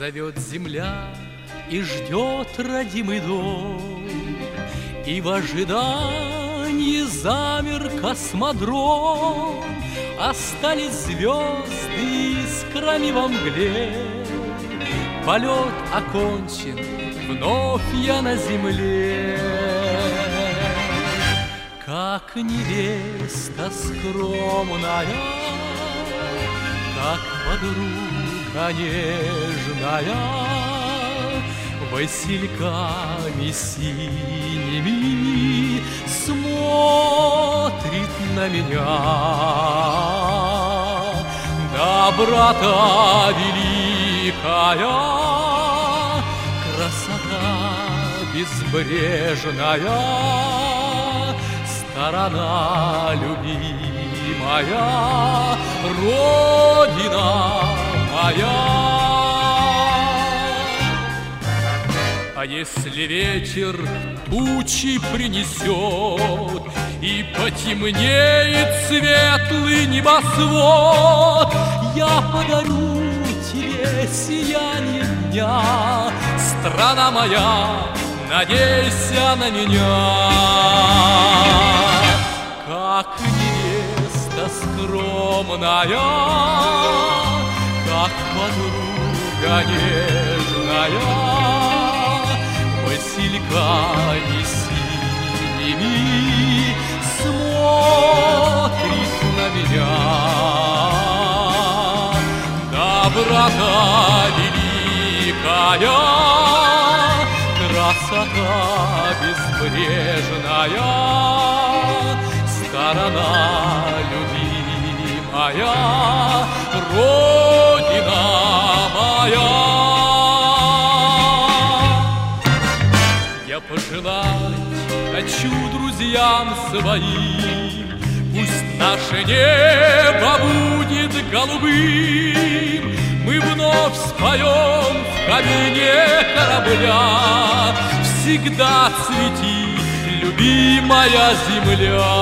Зовет земля и ждет родимый дом, и в ожидании замер космодром. Остались звезды искрами во мгле, полет окончен, вновь я на земле. Как невеста скромная, как подруга нежная, васильками синими смотрит на меня. Доброта великая, красота безбрежная, сторона любимая, Родина моя. А если ветер тучи принесет и потемнеет светлый небосвод, я подарю тебе сияние дня. Страна моя, надейся на меня. Как невеста скромная, как подруга нежная, васильками синими смотрит на меня. Доброта великая, красота безбрежная, сторона любимая, Родина моя. Я пожелать хочу друзьям своим, пусть наше небо будет голубым. Мы вновь споем в кабине корабля, всегда цвети, любимая земля.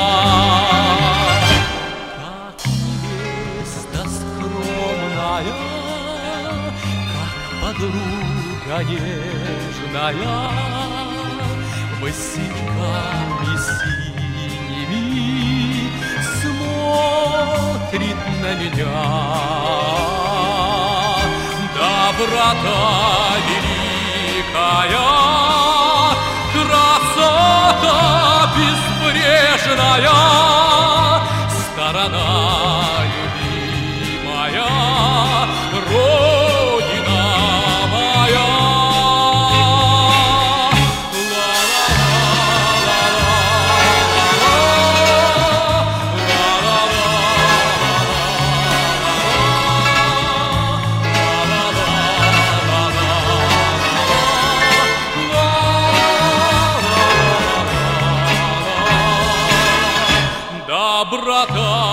Как невеста скромная, как подруга нежная, васильками синими смотрит на меня. Доброта великая, красота безбрежная, сторона любимая, Родина моя. Доброта